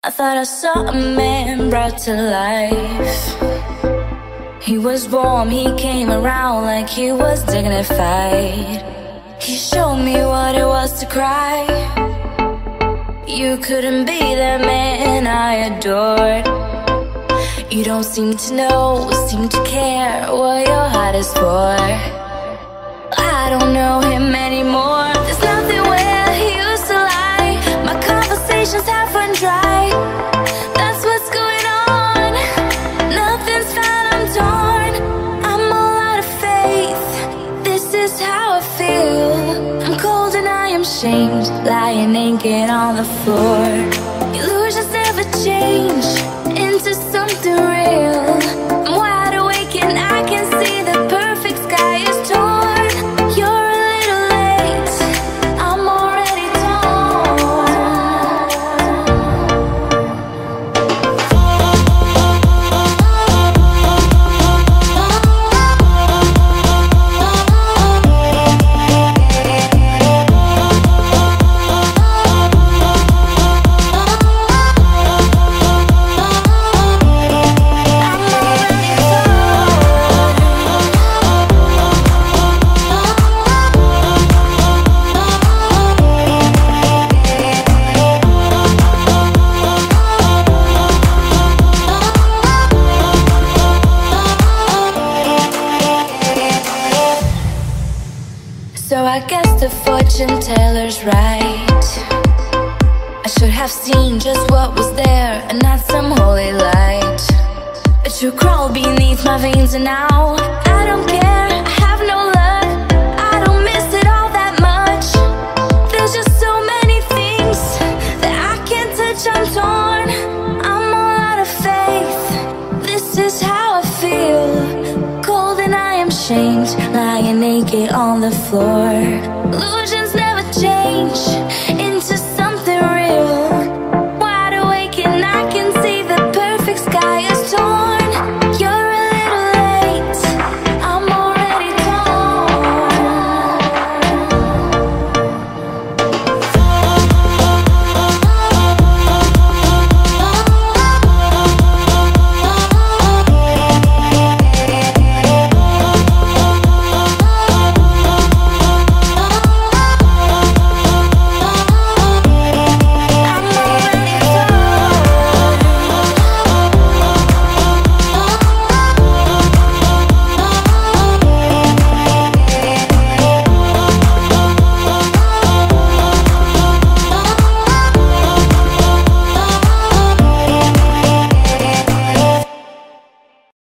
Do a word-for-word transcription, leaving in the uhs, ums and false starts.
I thought I saw a man brought to life. He was warm, he came around like he was dignified. He showed me what it was to cry. You couldn't be the man I adored. You don't seem to know, seem to care what your heart is for. I don't know him anymore. There's nothing where he used to lie. My conversations have run dry. That's what's going on. Nothing's fine, I'm torn. I'm all out of faith. This is how I feel. I'm cold and I am shamed, lying naked on the floor. Illusions never change into something real. I'm wide awake and I can see the perfect sky is torn. You're a little late, I'm already So I guess the fortune teller's right. I should have seen just what was there and not some holy light. But you crawl beneath my veins and now I don't care, I have no luck. I don't miss it all that much. There's just so many things that I can't touch, I'm torn. I'm all out of faith. This is how I feel. Cold and I am shamed, lying naked on the floor. Illusions never change